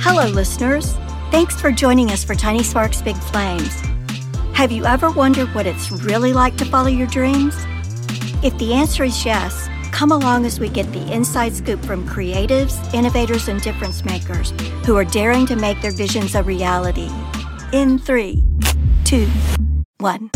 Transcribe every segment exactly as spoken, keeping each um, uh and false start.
Hello, listeners. Thanks for joining us for Tiny Sparks, Big Flames. Have you ever wondered what it's really like to follow your dreams? If the answer is yes, come along as we get the inside scoop from creatives, innovators, and difference makers who are daring to make their visions a reality. In three, two, one.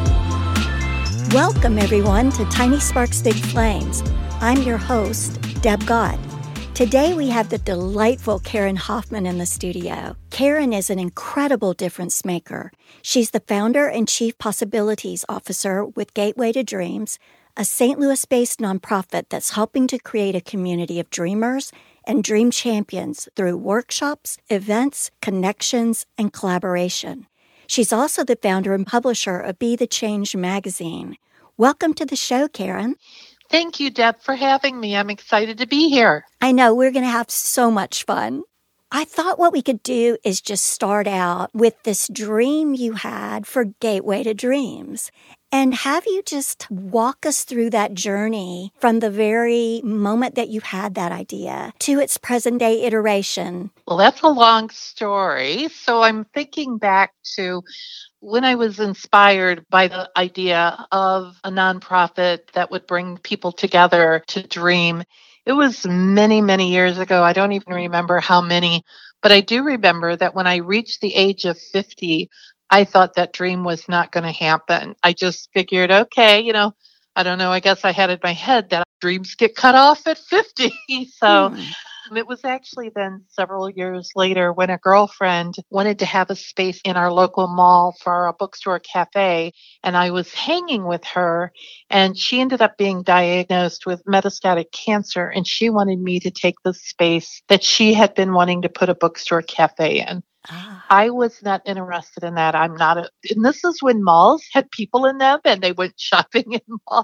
Welcome, everyone, to Tiny Sparks, Big Flames. I'm your host, Deb Gott. Today, we have the delightful Karen Hoffman in the studio. Karen is an incredible difference maker. She's the founder and chief possibilities officer with Gateway to Dreams, a Saint Louis-based nonprofit that's helping to create a community of dreamers and dream champions through workshops, events, connections, and collaboration. She's also the founder and publisher of Be the Change magazine. Welcome to the show, Karen. Thank you, Deb, for having me. I'm excited to be here. I know, we're going to have so much fun. I thought what we could do is just start out with this dream you had for Gateway to Dreams and have you just walk us through that journey from the very moment that you had that idea to its present day iteration. Well, that's a long story. So I'm thinking back to when I was inspired by the idea of a nonprofit that would bring people together to dream. It was many, many years ago. I don't even remember how many, but I do remember that when I reached the age of fifty, I thought that dream was not going to happen. I just figured, okay, you know, I don't know. I guess I had in my head that dreams get cut off at fifty. So hmm. It was actually then several years later when a girlfriend wanted to have a space in our local mall for a bookstore cafe. And I was hanging with her and she ended up being diagnosed with metastatic cancer. And she wanted me to take the space that she had been wanting to put a bookstore cafe in. Ah. I was not interested in that. I'm not a, and this is when malls had people in them and they went shopping in malls.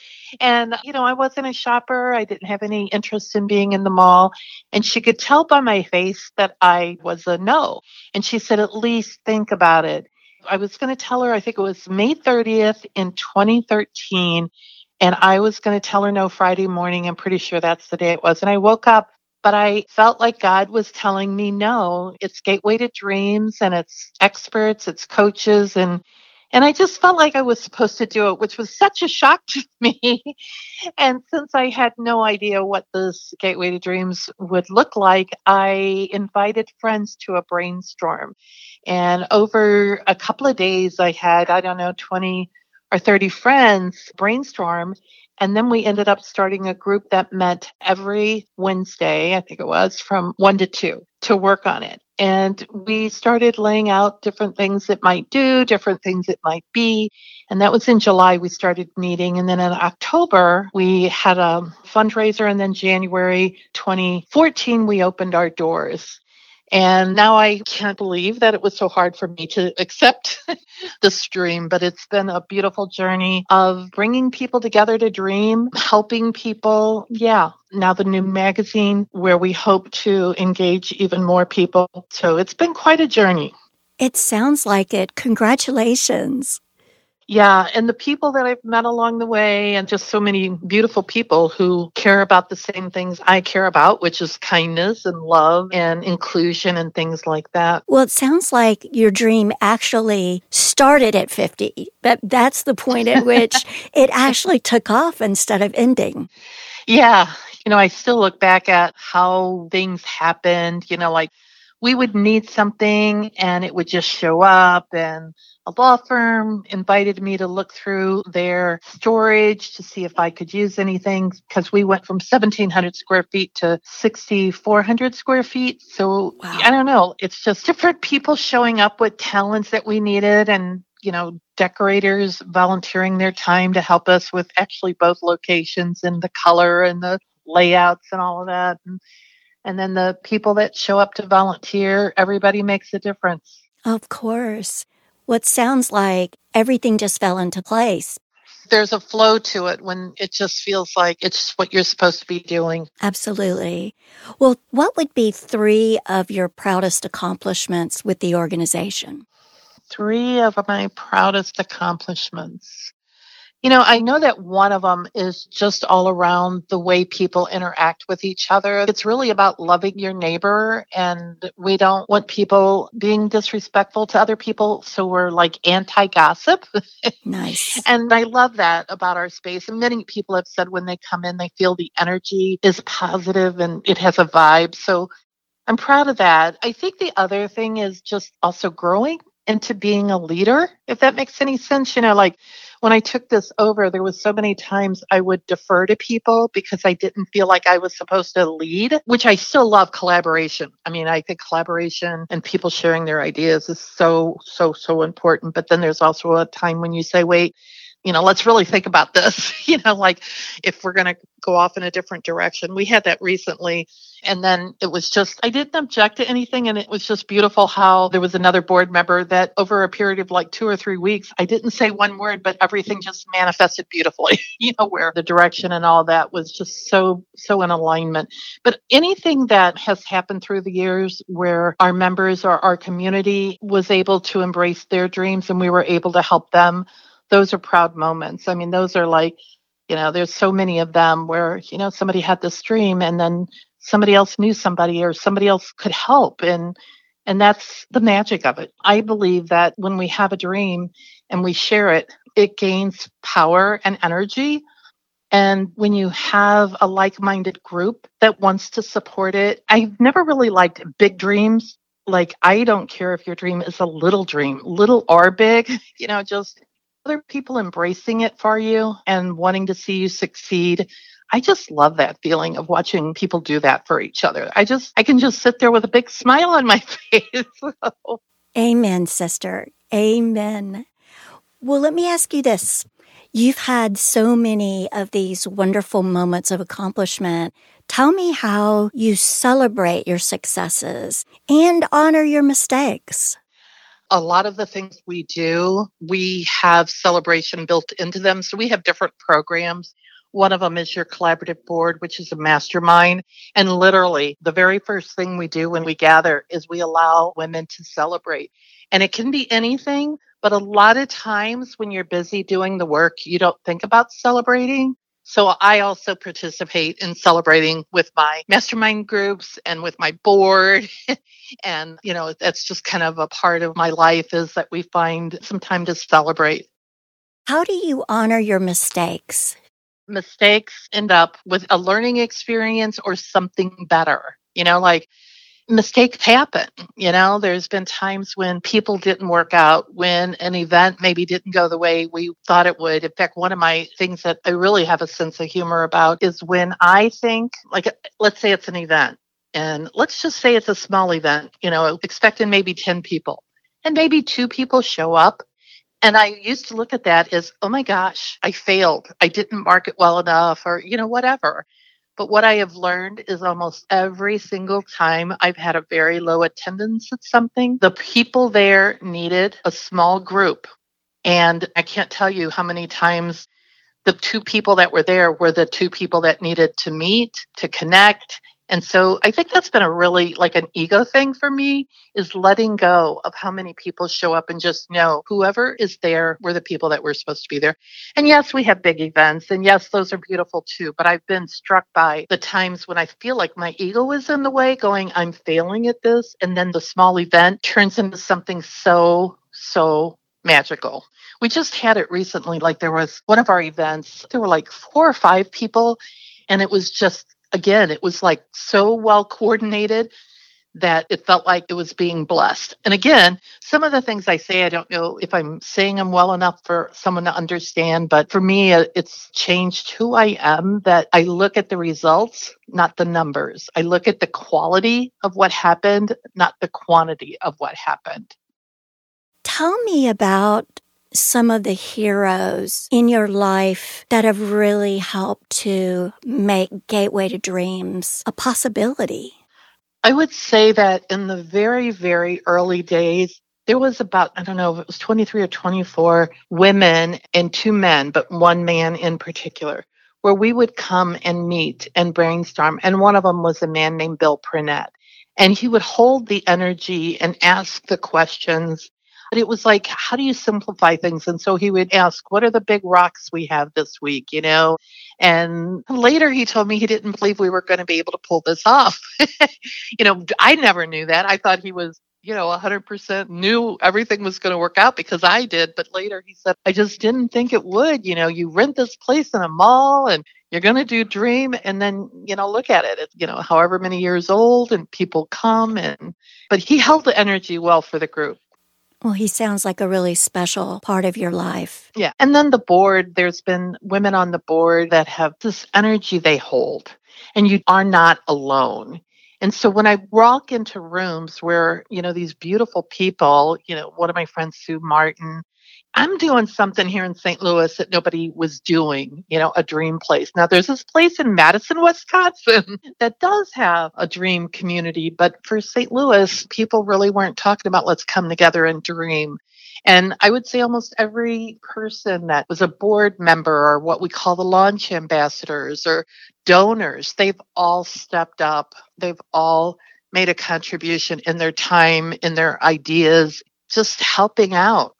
And, you know, I wasn't a shopper. I didn't have any interest in being in the mall. And she could tell by my face that I was a no. And she said, at least think about it. I was going to tell her, I think it was May thirtieth in twenty thirteen. And I was going to tell her no Friday morning. I'm pretty sure that's the day it was. And I woke up, but I felt like God was telling me, no, it's Gateway to Dreams and it's experts, it's coaches. And And I just felt like I was supposed to do it, which was such a shock to me. And since I had no idea what this Gateway to Dreams would look like, I invited friends to a brainstorm. And over a couple of days, I had, I don't know, twenty or thirty friends brainstorm. And then we ended up starting a group that met every Wednesday, I think it was, from one to two to work on it. And we started laying out different things it might do, different things it might be. And that was in July we started meeting. And then in October, we had a fundraiser. And then January twenty fourteen, we opened our doors. And now I can't believe that it was so hard for me to accept this dream, but it's been a beautiful journey of bringing people together to dream, helping people. Yeah. Now the new magazine where we hope to engage even more people. So it's been quite a journey. It sounds like it. Congratulations. Yeah, and the people that I've met along the way and just so many beautiful people who care about the same things I care about, which is kindness and love and inclusion and things like that. Well, it sounds like your dream actually started at fifty, but that's the point at which it actually took off instead of ending. Yeah, you know, I still look back at how things happened, you know, like we would need something and it would just show up, and a law firm invited me to look through their storage to see if I could use anything because we went from seventeen hundred square feet to sixty-four hundred square feet. So wow. I don't know. It's just different people showing up with talents that we needed, and, you know, decorators volunteering their time to help us with actually both locations and the color and the layouts and all of that. And, and then the people that show up to volunteer, everybody makes a difference. Of course. What sounds like everything just fell into place. There's a flow to it when it just feels like it's what you're supposed to be doing. Absolutely. Well, what would be three of your proudest accomplishments with the organization? Three of my proudest accomplishments. You know, I know that one of them is just all around the way people interact with each other. It's really about loving your neighbor, and we don't want people being disrespectful to other people. So we're like anti gossip. Nice. And I love that about our space. And many people have said when they come in, they feel the energy is positive and it has a vibe. So I'm proud of that. I think the other thing is just also growing into being a leader, if that makes any sense. You know, like when I took this over, there was so many times I would defer to people because I didn't feel like I was supposed to lead, which I still love collaboration. I mean, I think collaboration and people sharing their ideas is so, so, so important. But then there's also a time when you say, wait, you know, let's really think about this, you know, like if we're going to go off in a different direction. We had that recently. And then it was just, I didn't object to anything. And it was just beautiful how there was another board member that over a period of like two or three weeks, I didn't say one word, but everything just manifested beautifully, you know, where the direction and all that was just so, so in alignment. But anything that has happened through the years where our members or our community was able to embrace their dreams and we were able to help them, those are proud moments. I mean, those are like, you know, there's so many of them where, you know, somebody had this dream and then somebody else knew somebody or somebody else could help. And and that's the magic of it. I believe that when we have a dream and we share it, it gains power and energy. And when you have a like-minded group that wants to support it, I've never really liked big dreams. Like, I don't care if your dream is a little dream, little or big, you know, just other people embracing it for you and wanting to see you succeed. I just love that feeling of watching people do that for each other. I just, I can just sit there with a big smile on my face. Amen, sister. Amen. Well, let me ask you this. You've had so many of these wonderful moments of accomplishment. Tell me how you celebrate your successes and honor your mistakes. A lot of the things we do, we have celebration built into them. So we have different programs. One of them is your collaborative board, which is a mastermind. And literally, the very first thing we do when we gather is we allow women to celebrate. And it can be anything, but a lot of times when you're busy doing the work, you don't think about celebrating. So I also participate in celebrating with my mastermind groups and with my board. And, you know, that's just kind of a part of my life is that we find some time to celebrate. How do you honor your mistakes? Mistakes end up with a learning experience or something better. You know, like mistakes happen. You know, there's been times when people didn't work out, when an event maybe didn't go the way we thought it would. In fact, one of my things that I really have a sense of humor about is when I think, like, let's say it's an event, and let's just say it's a small event, you know, expecting maybe ten people, and maybe two people show up. And I used to look at that as, oh my gosh, I failed. I didn't market well enough or, you know, whatever. But what I have learned is almost every single time I've had a very low attendance at something, the people there needed a small group. And I can't tell you how many times the two people that were there were the two people that needed to meet, to connect. And so I think that's been a really like an ego thing for me is letting go of how many people show up and just know whoever is there were the people that were supposed to be there. And yes, we have big events and yes, those are beautiful too. But I've been struck by the times when I feel like my ego is in the way going, I'm failing at this. And then the small event turns into something so, so magical. We just had it recently. Like there was one of our events, there were like four or five people and it was just Again, it was like so well coordinated that it felt like it was being blessed. And again, some of the things I say, I don't know if I'm saying them well enough for someone to understand, but for me, it's changed who I am, that I look at the results, not the numbers. I look at the quality of what happened, not the quantity of what happened. Tell me about some of the heroes in your life that have really helped to make Gateway to Dreams a possibility. I would say that in the very, very early days, there was about, I don't know if it was twenty-three or twenty-four women and two men, but one man in particular, where we would come and meet and brainstorm. And one of them was a man named Bill Prinette. And he would hold the energy and ask the questions. But it was like, how do you simplify things? And so he would ask, what are the big rocks we have this week, you know? And later he told me he didn't believe we were going to be able to pull this off. you know, I never knew that. I thought he was, you know, one hundred percent knew everything was going to work out because I did. But later he said, I just didn't think it would. You know, you rent this place in a mall and you're going to do Dream. And then, you know, look at it. It's, you know, however many years old and people come. And but he held the energy well for the group. Well, he sounds like a really special part of your life. Yeah. And then the board, there's been women on the board that have this energy they hold, and you are not alone. And so when I walk into rooms where, you know, these beautiful people, you know, one of my friends, Sue Martin, I'm doing something here in Saint Louis that nobody was doing, you know, a dream place. Now, there's this place in Madison, Wisconsin that does have a dream community, but for Saint Louis, people really weren't talking about let's come together and dream. And I would say almost every person that was a board member or what we call the launch ambassadors or donors, they've all stepped up. They've all made a contribution in their time, in their ideas, just helping out.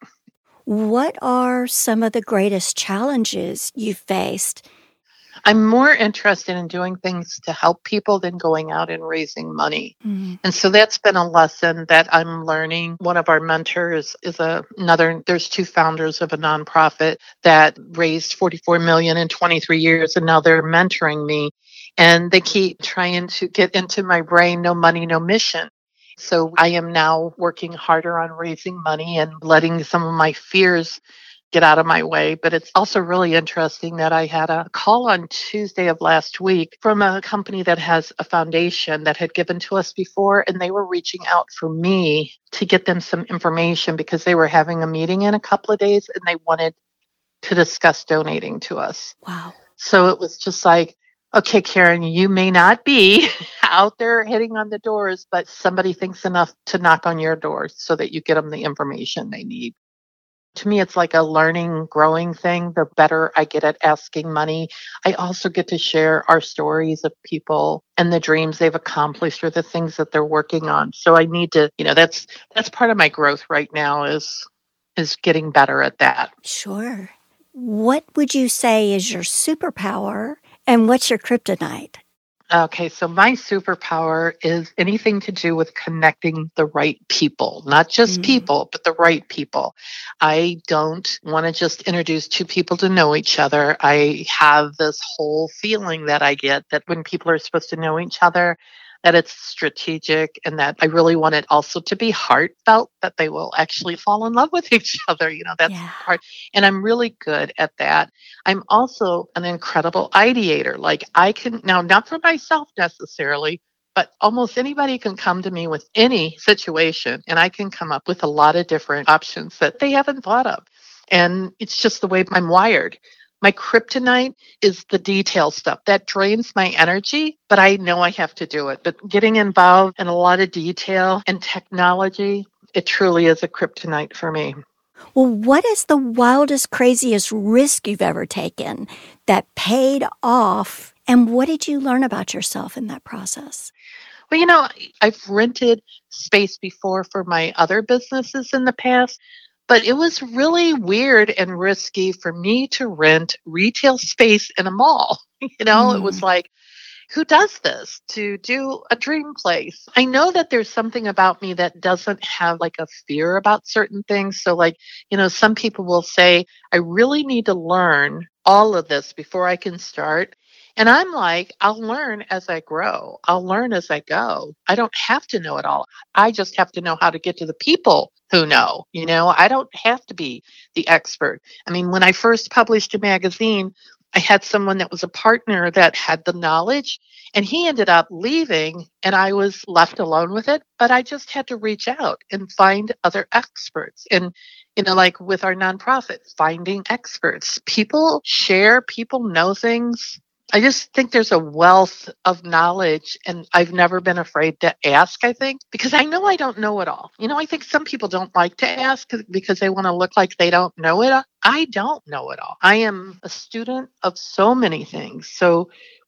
What are some of the greatest challenges you've faced? I'm more interested in doing things to help people than going out and raising money. Mm. And so that's been a lesson that I'm learning. One of our mentors is a, another, there's two founders of a nonprofit that raised forty-four million dollars in twenty-three years, and now they're mentoring me. And they keep trying to get into my brain, no money, no mission. So I am now working harder on raising money and letting some of my fears get out of my way. But it's also really interesting that I had a call on Tuesday of last week from a company that has a foundation that had given to us before, and they were reaching out for me to get them some information because they were having a meeting in a couple of days and they wanted to discuss donating to us. Wow. So it was just like, okay, Karen, you may not be out there hitting on the doors, but somebody thinks enough to knock on your door so that you get them the information they need. To me, it's like a learning, growing thing. The better I get at asking money, I also get to share our stories of people and the dreams they've accomplished or the things that they're working on. So I need to, you know, that's that's part of my growth right now is is getting better at that. Sure. What would you say is your superpower? And what's your kryptonite? Okay, so my superpower is anything to do with connecting the right people, not just mm. people, but the right people. I don't want to just introduce two people to know each other. I have this whole feeling that I get that when people are supposed to know each other, that it's strategic and that I really want it also to be heartfelt, that they will actually fall in love with each other. You know, that's yeah. part. And I'm really good at that. I'm also an incredible ideator. Like I can, now not for myself necessarily, but almost anybody can come to me with any situation and I can come up with a lot of different options that they haven't thought of. And it's just the way I'm wired. My kryptonite is the detail stuff that drains my energy, but I know I have to do it. But getting involved in a lot of detail and technology, it truly is a kryptonite for me. Well, what is the wildest, craziest risk you've ever taken that paid off? And what did you learn about yourself in that process? Well, you know, I've rented space before for my other businesses in the past. But it was really weird and risky for me to rent retail space in a mall. You know, mm. It was like, who does this to do a dream place? I know that there's something about me that doesn't have like a fear about certain things. So like, you know, some people will say, I really need to learn all of this before I can start. And I'm like, I'll learn as I grow. I'll learn as I go. I don't have to know it all. I just have to know how to get to the people who know. You know, I don't have to be the expert. I mean, when I first published a magazine, I had someone that was a partner that had the knowledge, and he ended up leaving, and I was left alone with it. But I just had to reach out and find other experts. And, you know, like with our nonprofit, finding experts. People share, people know things. I just think there's a wealth of knowledge, and I've never been afraid to ask, I think, because I know I don't know it all. You know, I think some people don't like to ask because they want to look like they don't know it. I don't know it all. I am a student of so many things. So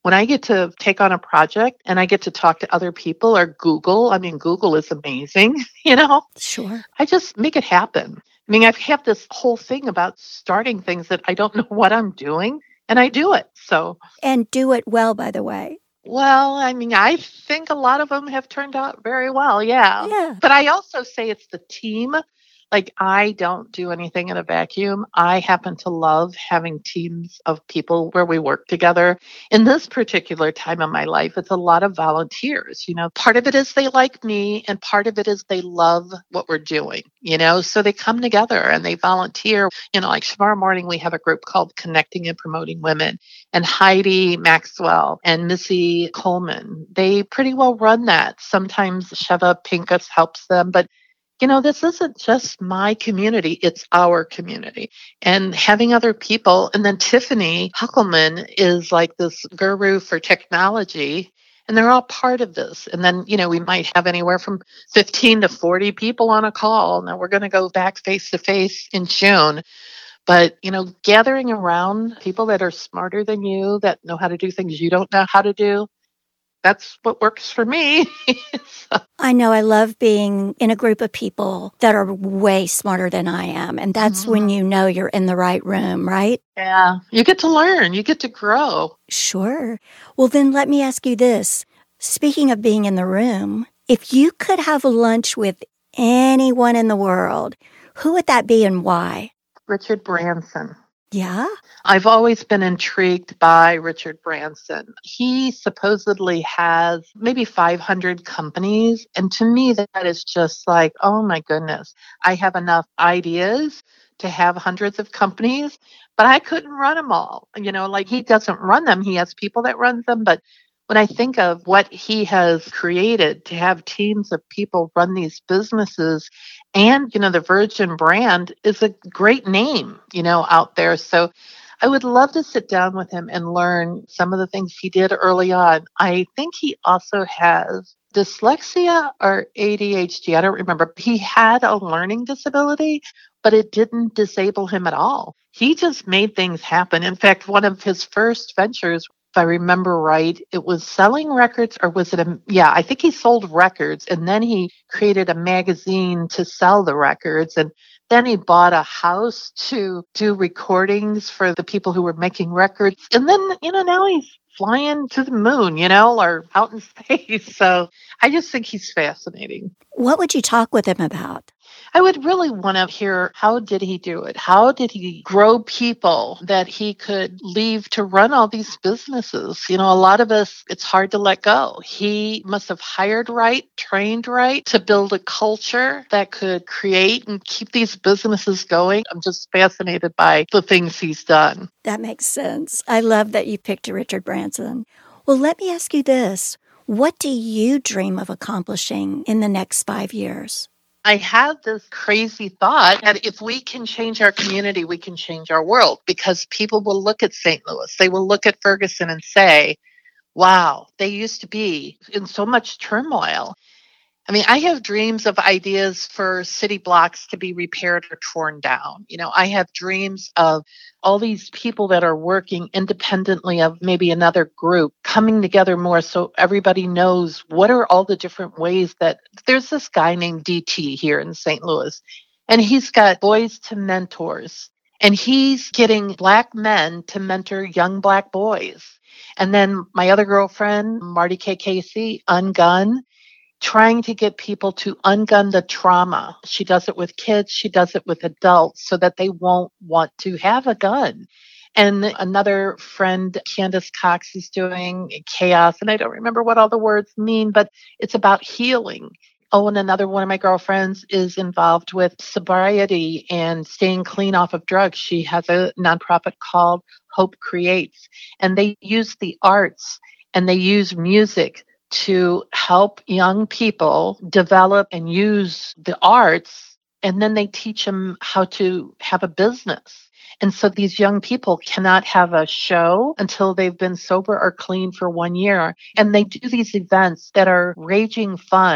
when I get to take on a project and I get to talk to other people or Google, I mean, Google is amazing, you know, Sure. I just make it happen. I mean, I have this whole thing about starting things that I don't know what I'm doing, and I do it. So, And do it well, by the way. well, I mean, I think a lot of them have turned out very well. Yeah. Yeah. But I also say it's the team. Like, I don't do anything in a vacuum. I happen to love having teams of people where we work together. In this particular time of my life, it's a lot of volunteers. You know, part of it is they like me, and part of it is they love what we're doing, you know, so they come together and they volunteer. You know, like tomorrow morning, we have a group called Connecting and Promoting Women, and Heidi Maxwell and Missy Coleman, they pretty well run that. Sometimes Sheva Pincus helps them, but you know, this isn't just my community, it's our community. And having other people, and then Tiffany Huckelman is like this guru for technology, and they're all part of this. And then, you know, we might have anywhere from fifteen to forty people on a call. Now we're going to go back face to face in June. But, you know, gathering around people that are smarter than you, that know how to do things you don't know how to do, that's what works for me. So, I know I love being in a group of people that are way smarter than I am. And that's when mhm. you know you're in the right room, right? Yeah, you get to learn, you get to grow. Sure. Well, then let me ask you this. Speaking of being in the room, if you could have lunch with anyone in the world, who would that be and why? Richard Branson. Yeah? I've always been intrigued by Richard Branson. He supposedly has maybe five hundred companies. And to me, that is just like, oh my goodness, I have enough ideas to have hundreds of companies, but I couldn't run them all. You know, like he doesn't run them. He has people that run them. But when I think of what he has created to have teams of people run these businesses, and, you know, the Virgin brand is a great name, you know, out there. So I would love to sit down with him and learn some of the things he did early on. I think he also has dyslexia or A D H D. I don't remember. He had a learning disability, but it didn't disable him at all. He just made things happen. In fact, one of his first ventures, if I remember right, it was selling records, or was it a, yeah, I think he sold records, and then he created a magazine to sell the records. And then he bought a house to do recordings for the people who were making records. And then, you know, now he's flying to the moon, you know, or out in space. So I just think he's fascinating. What would you talk with him about? I would really want to hear, how did he do it? How did he grow people that he could leave to run all these businesses? You know, a lot of us, it's hard to let go. He must have hired right, trained right to build a culture that could create and keep these businesses going. I'm just fascinated by the things he's done. That makes sense. I love that you picked Richard Branson. Well, let me ask you this. What do you dream of accomplishing in the next five years? I have this crazy thought that if we can change our community, we can change our world, because people will look at Saint Louis. They will look at Ferguson and say, wow, they used to be in so much turmoil. I mean, I have dreams of ideas for city blocks to be repaired or torn down. You know, I have dreams of all these people that are working independently of maybe another group coming together more, so everybody knows what are all the different ways that there's this guy named D T here in Saint Louis, and he's got Boys to Mentors, and he's getting Black men to mentor young Black boys. And then my other girlfriend, Marty K. Casey, Ungun, trying to get people to ungun the trauma. She does it with kids. She does it with adults so that they won't want to have a gun. And another friend, Candace Cox, is doing Chaos. And I don't remember what all the words mean, but it's about healing. Oh, and another one of my girlfriends is involved with sobriety and staying clean off of drugs. She has a nonprofit called Hope Creates. And they use the arts and they use music to help young people develop and use the arts, and then they teach them how to have a business. And so these young people cannot have a show until they've been sober or clean for one year. And they do these events that are raging fun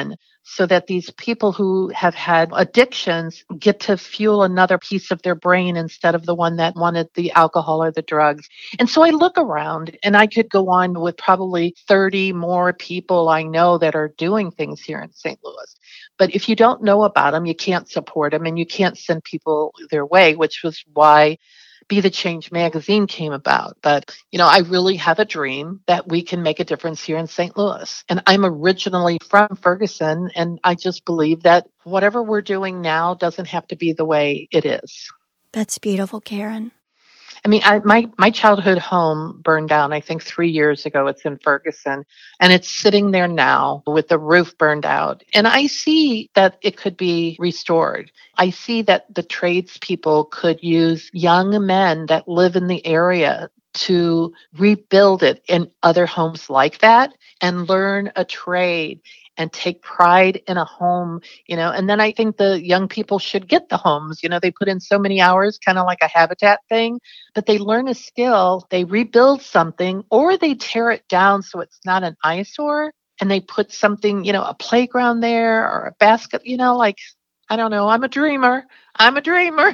so that these people who have had addictions get to fuel another piece of their brain instead of the one that wanted the alcohol or the drugs. And so I look around and I could go on with probably thirty more people I know that are doing things here in Saint Louis. But if you don't know about them, you can't support them and you can't send people their way, which was why Be the Change magazine came about. But, you know, I really have a dream that we can make a difference here in Saint Louis. And I'm originally from Ferguson, and I just believe that whatever we're doing now doesn't have to be the way it is. That's beautiful, Karen. I mean, I, my, my childhood home burned down, I think, three years ago. It's in Ferguson, and it's sitting there now with the roof burned out. And I see that it could be restored. I see that the tradespeople could use young men that live in the area to rebuild it in other homes like that and learn a trade and take pride in a home, you know. And then I think the young people should get the homes. You know, they put in so many hours, kind of like a habitat thing, but they learn a skill, they rebuild something, or they tear it down so it's not an eyesore, and they put something, you know, a playground there or a basket, you know, like, I don't know, I'm a dreamer. I'm a dreamer.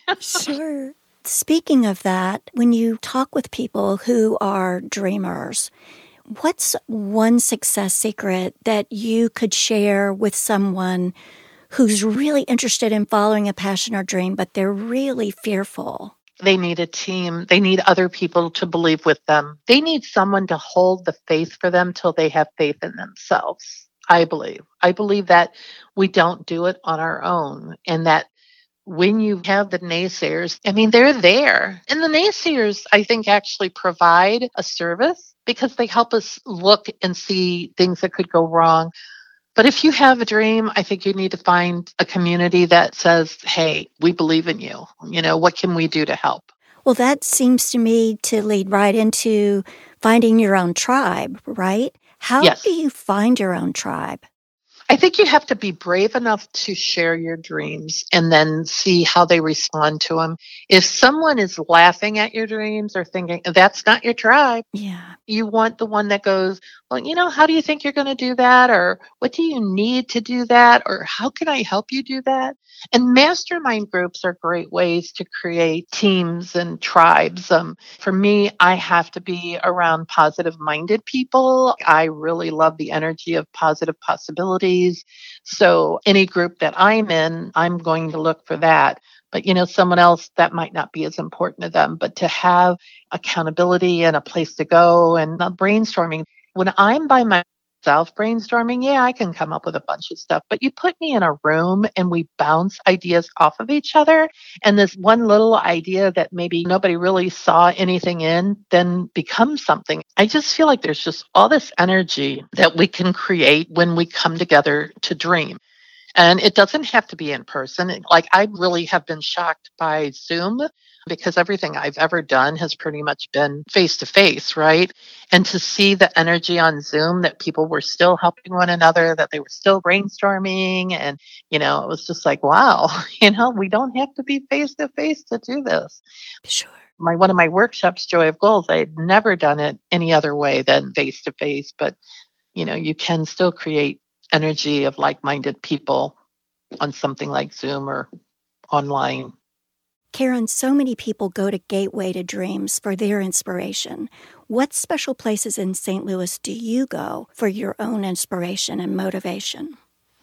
Sure. Speaking of that, when you talk with people who are dreamers, what's one success secret that you could share with someone who's really interested in following a passion or dream, but they're really fearful? They need a team. They need other people to believe with them. They need someone to hold the faith for them till they have faith in themselves, I believe. I believe that we don't do it on our own, and that when you have the naysayers, I mean, they're there. And the naysayers, I think, actually provide a service because they help us look and see things that could go wrong. But if you have a dream, I think you need to find a community that says, hey, we believe in you. You know, what can we do to help? Well, that seems to me to lead right into finding your own tribe, right? How Yes. do you find your own tribe? I think you have to be brave enough to share your dreams and then see how they respond to them. If someone is laughing at your dreams or thinking, that's not your tribe, Yeah. you want the one that goes, well, you know, how do you think you're going to do that? Or what do you need to do that? Or how can I help you do that? And mastermind groups are great ways to create teams and tribes. Um, for me, I have to be around positive minded people. I really love the energy of positive possibilities. So any group that I'm in, I'm going to look for that. But, you know, someone else that might not be as important to them, but to have accountability and a place to go and not brainstorming. When I'm by myself brainstorming, yeah, I can come up with a bunch of stuff, but you put me in a room and we bounce ideas off of each other. And this one little idea that maybe nobody really saw anything in then becomes something. I just feel like there's just all this energy that we can create when we come together to dream. And it doesn't have to be in person. Like, I really have been shocked by Zoom because everything I've ever done has pretty much been face to face, right? And to see the energy on Zoom that people were still helping one another, that they were still brainstorming. And, you know, it was just like, wow, you know, we don't have to be face to face to do this. Sure. My one of my workshops, Joy of Goals, I had never done it any other way than face to face. But, you know, you can still create energy of like-minded people on something like Zoom or online. Karen, so many people go to Gateway to Dreams for their inspiration. What special places in Saint Louis do you go for your own inspiration and motivation?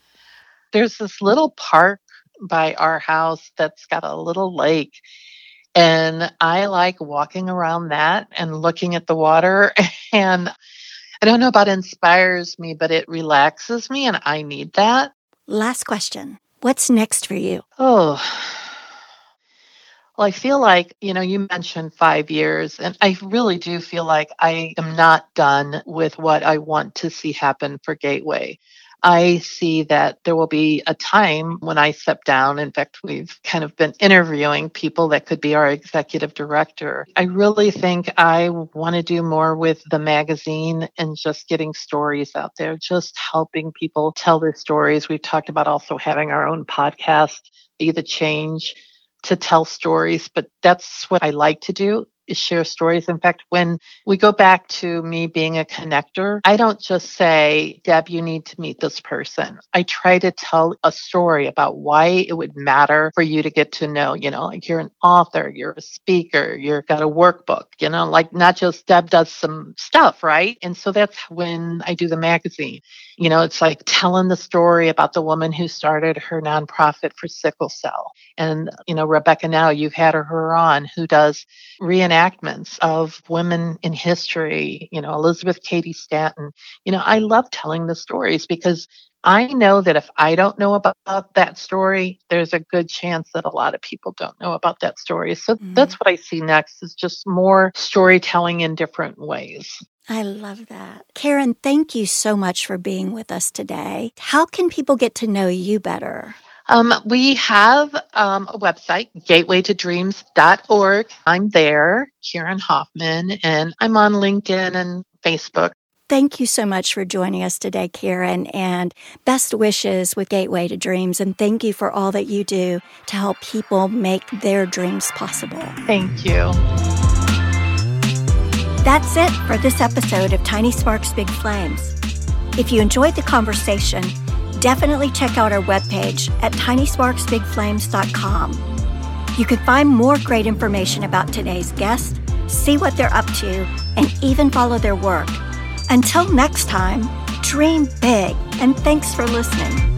There's this little park by our house that's got a little lake. And I like walking around that and looking at the water. And I don't know about inspires me, but it relaxes me, and I need that. Last question. What's next for you? Oh, well, I feel like, you know, you mentioned five years, and I really do feel like I am not done with what I want to see happen for Gateway. I see that there will be a time when I step down. In fact, we've kind of been interviewing people that could be our executive director. I really think I want to do more with the magazine and just getting stories out there, just helping people tell their stories. We've talked about also having our own podcast, Be the Change, to tell stories, but that's what I like to do. share stories. In fact, when we go back to me being a connector, I don't just say, Deb, you need to meet this person. I try to tell a story about why it would matter for you to get to know, you know, like you're an author, you're a speaker, you've got a workbook, you know, like not just Deb does some stuff, right? And so that's when I do the magazine. You know, it's like telling the story about the woman who started her nonprofit for sickle cell. And, you know, Rebecca, now you've had her on, who does reenactments of women in history, you know, Elizabeth Cady Stanton. You know, I love telling the stories because I know that if I don't know about that story, there's a good chance that a lot of people don't know about that story. So mm-hmm. that's what I see next, is just more storytelling in different ways. I love that. Karen, thank you so much for being with us today. How can people get to know you better? Um, we have um, a website, gateway to dreams dot org. I'm there, Karen Hoffman, and I'm on LinkedIn and Facebook. Thank you so much for joining us today, Karen, and best wishes with Gateway to Dreams. And thank you for all that you do to help people make their dreams possible. Thank you. That's it for this episode of Tiny Sparks, Big Flames. If you enjoyed the conversation, definitely check out our webpage at tiny sparks big flames dot com. You can find more great information about today's guest, see what they're up to, and even follow their work. Until next time, dream big, and thanks for listening.